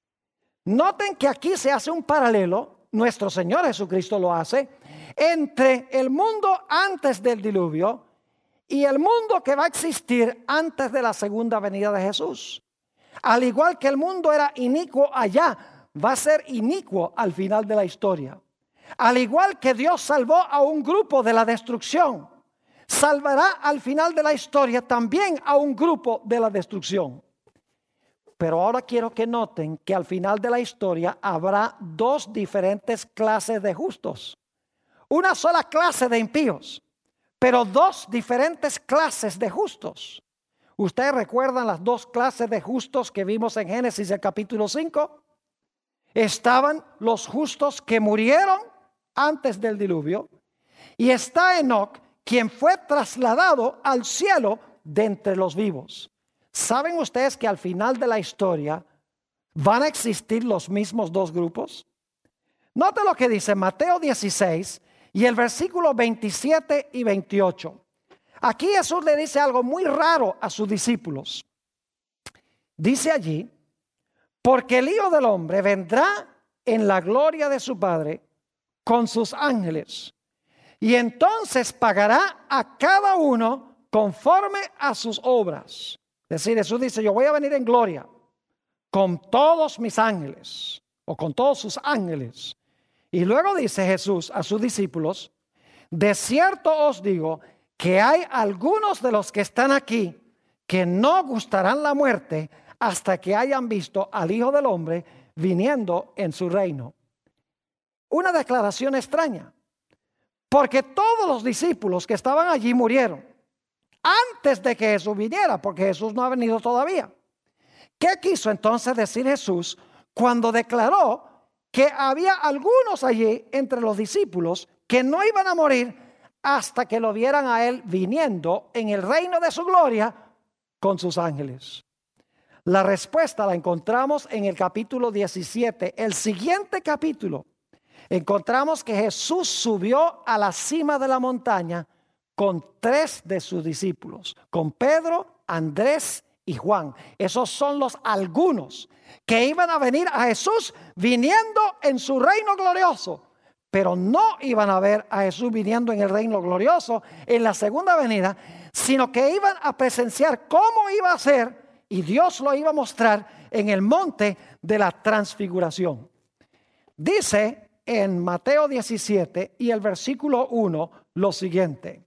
Speaker 1: Noten que aquí se hace un paralelo, nuestro Señor Jesucristo lo hace, entre el mundo antes del diluvio y el mundo que va a existir antes de la segunda venida de Jesús. Al igual que el mundo era inicuo allá, va a ser inicuo al final de la historia. Al igual que Dios salvó a un grupo de la destrucción, salvará al final de la historia también a un grupo de la destrucción. Pero ahora quiero que noten que al final de la historia habrá 2 diferentes clases de justos. Una sola clase de impíos, pero 2 diferentes clases de justos. ¿Ustedes recuerdan las 2 clases de justos que vimos en Génesis el capítulo 5? Estaban los justos que murieron antes del diluvio, y está Enoc, quien fue trasladado al cielo de entre los vivos. ¿Saben ustedes que al final de la historia van a existir los mismos 2 grupos? Note lo que dice Mateo 16 y el versículo 27 y 28. Aquí Jesús le dice algo muy raro a sus discípulos. Dice allí, porque el Hijo del Hombre vendrá en la gloria de su Padre con sus ángeles, y entonces pagará a cada uno conforme a sus obras. Es decir, Jesús dice, yo voy a venir en gloria, con todos mis ángeles, o con todos sus ángeles. Y luego dice Jesús a sus discípulos: de cierto os digo que hay algunos de los que están aquí que no gustarán la muerte hasta que hayan visto al Hijo del Hombre viniendo en su reino. Una declaración extraña, porque todos los discípulos que estaban allí murieron antes de que Jesús viniera, porque Jesús no ha venido todavía. ¿Qué quiso entonces decir Jesús cuando declaró que había algunos allí entre los discípulos que no iban a morir hasta que lo vieran a Él viniendo en el reino de su gloria con sus ángeles? La respuesta la encontramos en el capítulo 17, el siguiente capítulo. Encontramos que Jesús subió a la cima de la montaña con 3 de sus discípulos, con Pedro, Andrés y Juan. Esos son los algunos que iban a venir a Jesús viniendo en su reino glorioso, pero no iban a ver a Jesús viniendo en el reino glorioso en la segunda venida, sino que iban a presenciar cómo iba a ser, y Dios lo iba a mostrar en el monte de la transfiguración. Dice en Mateo 17 y el versículo 1 lo siguiente: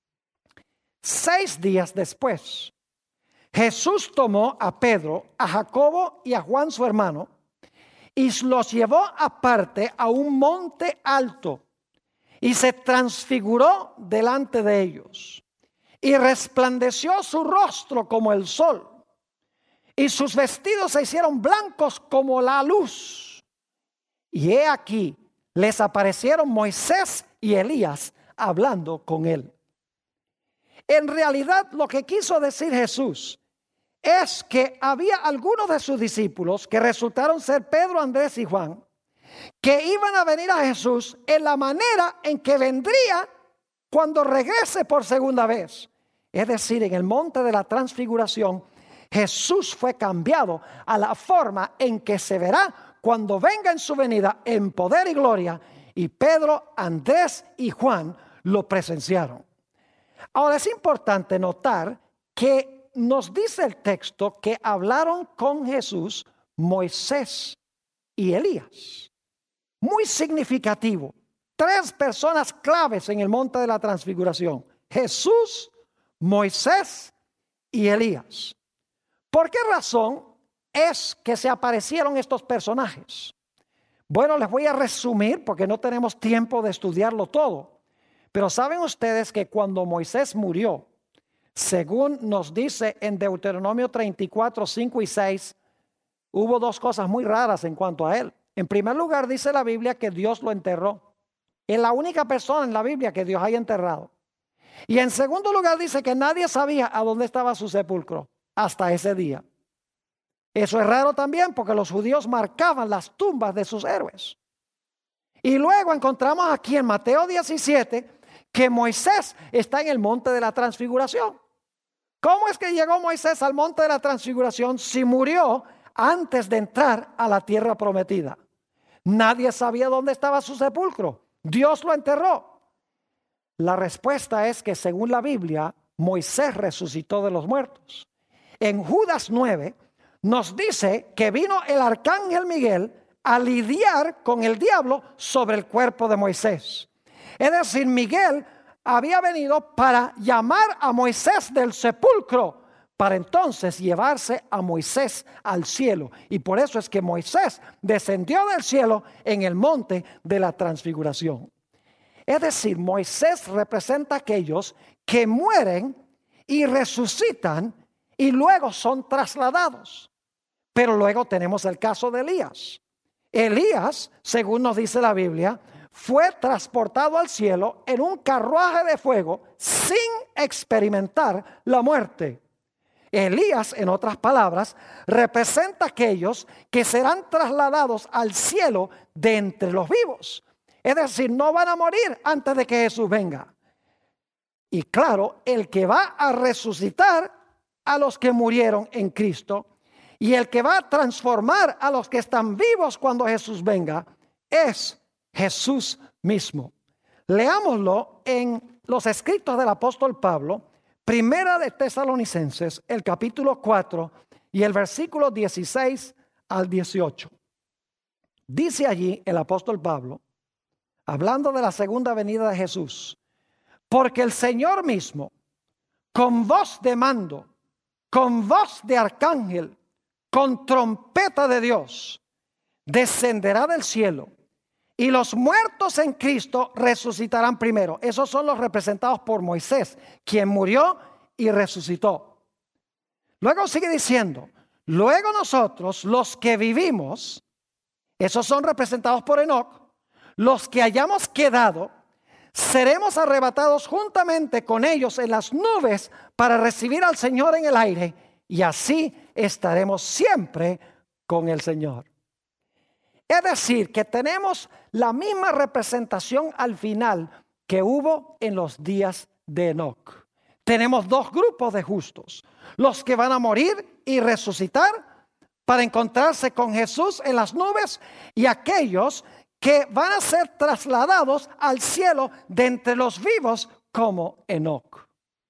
Speaker 1: 6 días después, Jesús tomó a Pedro, a Jacobo y a Juan su hermano, y los llevó aparte a un monte alto, y se transfiguró delante de ellos, y resplandeció su rostro como el sol, y sus vestidos se hicieron blancos como la luz. Y he aquí, les aparecieron Moisés y Elías hablando con él. En realidad, lo que quiso decir Jesús es que había algunos de sus discípulos, que resultaron ser Pedro, Andrés y Juan, que iban a venir a Jesús en la manera en que vendría cuando regrese por segunda vez. Es decir, en el monte de la transfiguración, Jesús fue cambiado a la forma en que se verá cuando venga en su venida en poder y gloria, y Pedro, Andrés y Juan lo presenciaron. Ahora es importante notar que nos dice el texto que hablaron con Jesús Moisés y Elías. Muy significativo. 3 personas claves en el monte de la transfiguración: Jesús, Moisés y Elías. ¿Por qué razón es que se aparecieron estos personajes? Bueno, les voy a resumir porque no tenemos tiempo de estudiarlo todo. Pero saben ustedes que cuando Moisés murió, según nos dice en Deuteronomio 34, 5 y 6, hubo 2 cosas muy raras en cuanto a él. En primer lugar, dice la Biblia que Dios lo enterró. Es la única persona en la Biblia que Dios haya enterrado. Y en segundo lugar, dice que nadie sabía a dónde estaba su sepulcro hasta ese día. Eso es raro también porque los judíos marcaban las tumbas de sus héroes. Y luego encontramos aquí en Mateo 17 que Moisés está en el monte de la transfiguración. ¿Cómo es que llegó Moisés al monte de la transfiguración si murió antes de entrar a la tierra prometida? Nadie sabía dónde estaba su sepulcro. Dios lo enterró. La respuesta es que según la Biblia, Moisés resucitó de los muertos. En Judas 9 nos dice que vino el arcángel Miguel a lidiar con el diablo sobre el cuerpo de Moisés. Es decir, Miguel había venido para llamar a Moisés del sepulcro, para entonces llevarse a Moisés al cielo. Y por eso es que Moisés descendió del cielo en el monte de la transfiguración. Es decir, Moisés representa a aquellos que mueren y resucitan y luego son trasladados. Pero luego tenemos el caso de Elías. Elías, según nos dice la Biblia, fue transportado al cielo en un carruaje de fuego sin experimentar la muerte. Elías, en otras palabras, representa a aquellos que serán trasladados al cielo de entre los vivos. Es decir, no van a morir antes de que Jesús venga. Y claro, el que va a resucitar a los que murieron en Cristo y el que va a transformar a los que están vivos cuando Jesús venga es Jesús mismo. Leámoslo en los escritos del apóstol Pablo, Primera de Tesalonicenses, el capítulo 4 y el versículo 16 al 18. Dice allí el apóstol Pablo, hablando de la segunda venida de Jesús: porque el Señor mismo, con voz de mando, con voz de arcángel, con trompeta de Dios, descenderá del cielo, y los muertos en Cristo resucitarán primero. Esos son los representados por Moisés, quien murió y resucitó. Luego sigue diciendo: luego nosotros, los que vivimos, esos son representados por Enoc, los que hayamos quedado, seremos arrebatados juntamente con ellos en las nubes para recibir al Señor en el aire, y así estaremos siempre con el Señor. Es decir, que tenemos la misma representación al final que hubo en los días de Enoc. Tenemos dos grupos de justos: los que van a morir y resucitar para encontrarse con Jesús en las nubes, y aquellos que van a ser trasladados al cielo de entre los vivos como Enoc.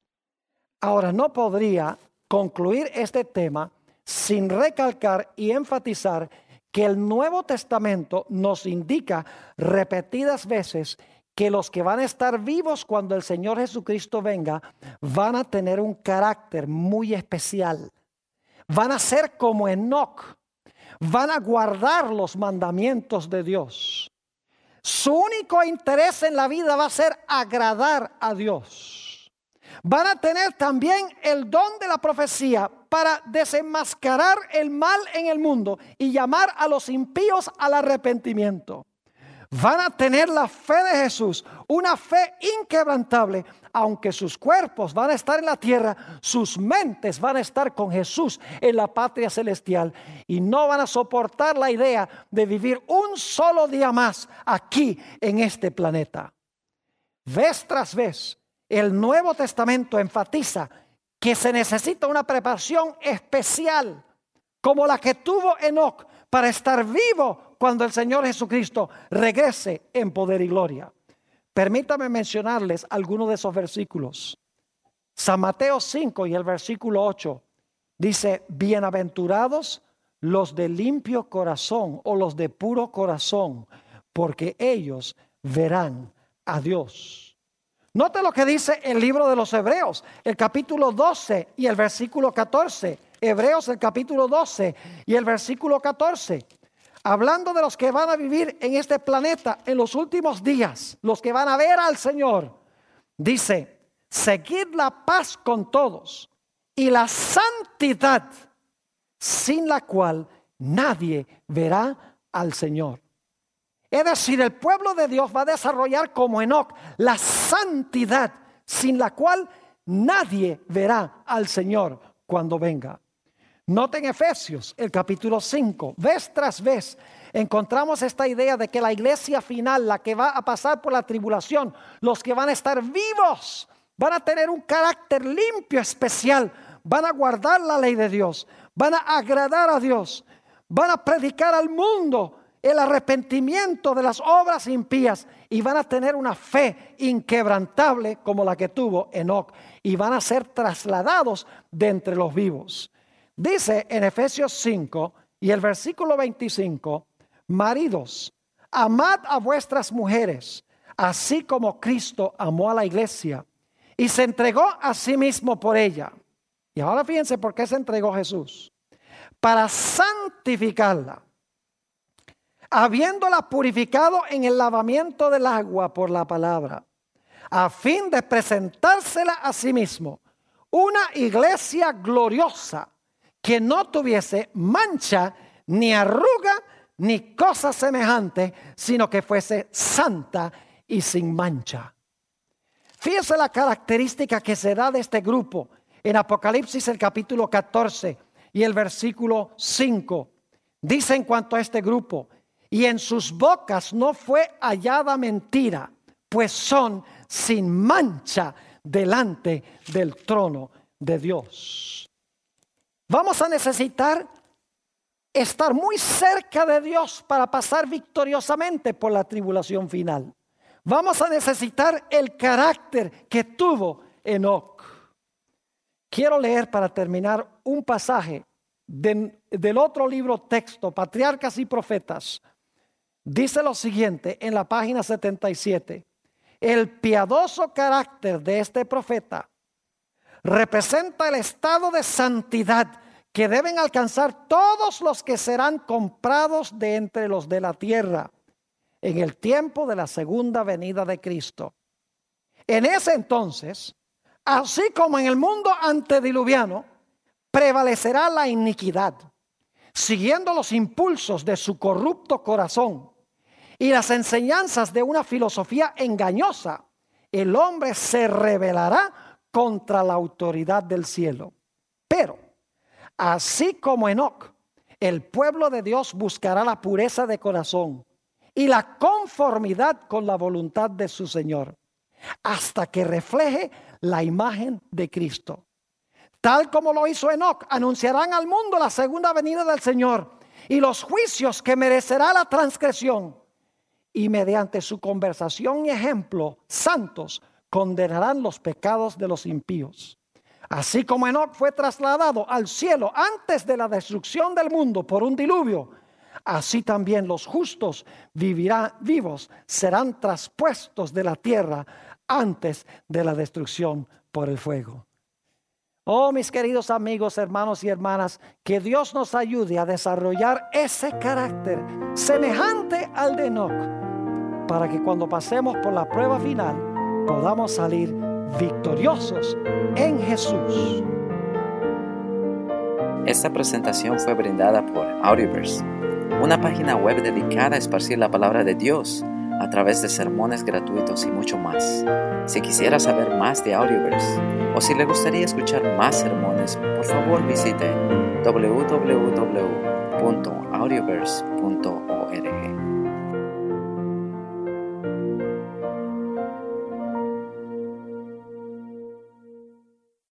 Speaker 1: Ahora, no podría concluir este tema sin recalcar y enfatizar que el Nuevo Testamento nos indica repetidas veces que los que van a estar vivos cuando el Señor Jesucristo venga van a tener un carácter muy especial. Van a ser como Enoc. Van a guardar los mandamientos de Dios. Su único interés en la vida va a ser agradar a Dios. Van a tener también el don de la profecía para desenmascarar el mal en el mundo y llamar a los impíos al arrepentimiento. Van a tener la fe de Jesús, una fe inquebrantable. Aunque sus cuerpos van a estar en la tierra, sus mentes van a estar con Jesús en la patria celestial, y no van a soportar la idea de vivir un solo día más aquí en este planeta. Vez tras vez, el Nuevo Testamento enfatiza que se necesita una preparación especial, como la que tuvo Enoc, para estar vivo cuando el Señor Jesucristo regrese en poder y gloria. Permítame mencionarles algunos de esos versículos. San Mateo 5 y el versículo 8 dice: bienaventurados los de limpio corazón, o los de puro corazón, porque ellos verán a Dios. Note lo que dice el libro de los Hebreos, el capítulo 12 y el versículo 14. Hebreos, el capítulo 12 y el versículo 14. Hablando de los que van a vivir en este planeta en los últimos días, los que van a ver al Señor, dice: seguid la paz con todos y la santidad, sin la cual nadie verá al Señor. Es decir, el pueblo de Dios va a desarrollar como Enoc la santidad, sin la cual nadie verá al Señor cuando venga. Noten Efesios, el capítulo 5, vez tras vez encontramos esta idea de que la iglesia final, la que va a pasar por la tribulación, los que van a estar vivos, van a tener un carácter limpio, especial, van a guardar la ley de Dios, van a agradar a Dios, van a predicar al mundo el arrepentimiento de las obras impías, y van a tener una fe inquebrantable como la que tuvo Enoc, y van a ser trasladados de entre los vivos. Dice en Efesios 5 y el versículo 25: maridos, amad a vuestras mujeres, así como Cristo amó a la iglesia y se entregó a sí mismo por ella. Y ahora fíjense por qué se entregó Jesús: para santificarla, habiéndola purificado en el lavamiento del agua por la palabra, a fin de presentársela a sí mismo una iglesia gloriosa, que no tuviese mancha, ni arruga, ni cosa semejante, sino que fuese santa y sin mancha. Fíjese la característica que se da de este grupo en Apocalipsis, el capítulo 14 y el versículo 5. Dice en cuanto a este grupo: y en sus bocas no fue hallada mentira, pues son sin mancha delante del trono de Dios. Vamos a necesitar estar muy cerca de Dios para pasar victoriosamente por la tribulación final. Vamos a necesitar el carácter que tuvo Enoc. Quiero leer para terminar un pasaje del otro libro texto, Patriarcas y Profetas, dice lo siguiente en la página 77. El piadoso carácter de este profeta representa el estado de santidad que deben alcanzar todos los que serán comprados de entre los de la tierra en el tiempo de la segunda venida de Cristo. En ese entonces, así como en el mundo antediluviano, prevalecerá la iniquidad, siguiendo los impulsos de su corrupto corazón y las enseñanzas de una filosofía engañosa. El hombre se rebelará contra la autoridad del cielo. Pero, así como Enoc, el pueblo de Dios buscará la pureza de corazón y la conformidad con la voluntad de su Señor, hasta que refleje la imagen de Cristo. Tal como lo hizo Enoc, anunciarán al mundo la segunda venida del Señor y los juicios que merecerá la transgresión. Y mediante su conversación y ejemplo santos, condenarán los pecados de los impíos. Así como Enoc fue trasladado al cielo antes de la destrucción del mundo por un diluvio, así también los justos vivos serán traspuestos de la tierra antes de la destrucción por el fuego. Oh, mis queridos amigos, hermanos y hermanas, que Dios nos ayude a desarrollar ese carácter semejante al de Enoc, para que cuando pasemos por la prueba final podamos salir victoriosos en Jesús.
Speaker 2: Esta presentación fue brindada por Audioverse, una página web dedicada a esparcir la palabra de Dios a través de sermones gratuitos y mucho más. Si quisiera saber más de Audioverse o si le gustaría escuchar más sermones, por favor visite www.audioverse.org.